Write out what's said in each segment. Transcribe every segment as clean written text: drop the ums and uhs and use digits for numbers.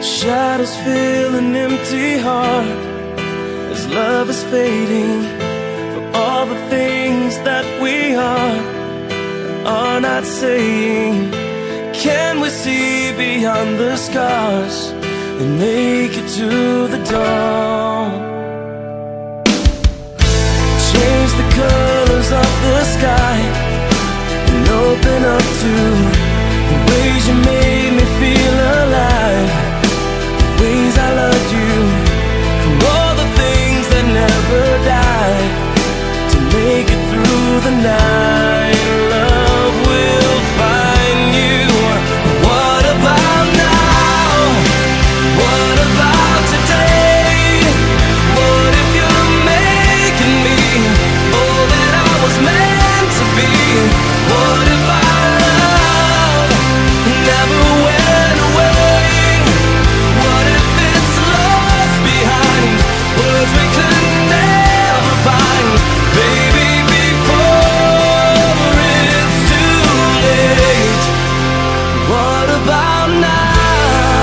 Shadows fill an empty heart as love is fading. For all the things that we are not saying. Can we see beyond the scars and make it to the dawn? Change the colors of the sky and open up to the ways you made me feel alive, the ways I loved you, for all the things that never die, to make it through the night. Love will find you. What about now? What about today? What if you're making me all that I was meant to be? What if our love never went away? What if it's lost behind words we could never find? Baby, before it's too late. What about now?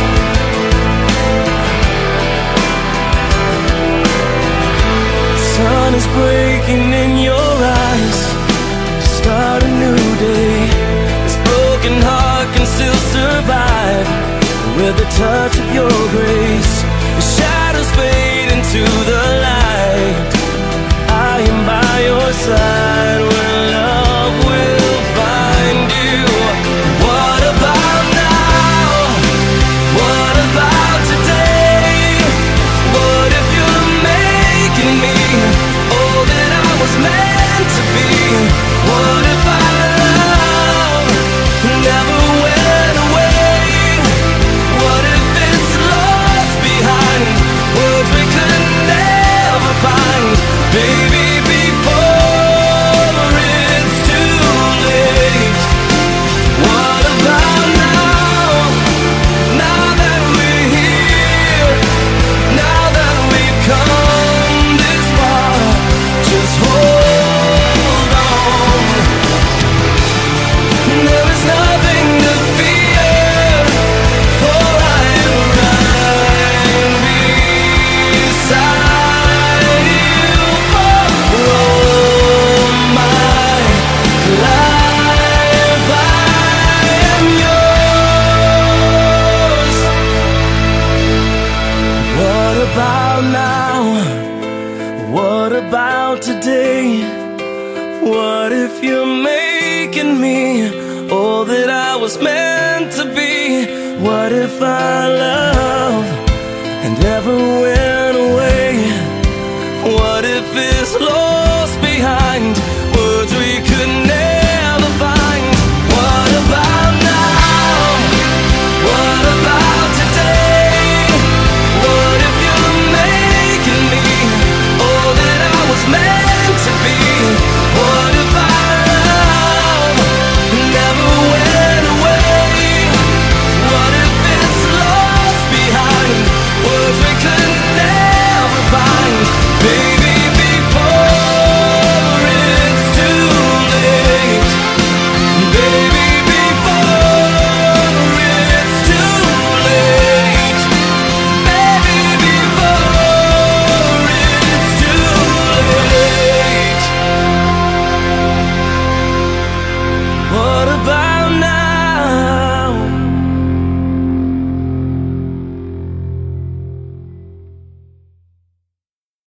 Sun is breaking in your eyes. Start a new day. This broken heart can still survive with the touch of your grace. The shadows fade into the light. I am by your side when love will find you. What about now? What about today? What if you're making me all that I was meant to be? What if our love never went away? What if it's lost behind words we could never find? Baby, before it's too late. What about now? Now that we're here, now that we've come this far, just hold on. There is nothing to fear, for I am right beside you for all my life. I am yours. What about now? What about today? What if you're making me all that I was meant to be? What if our love and ever will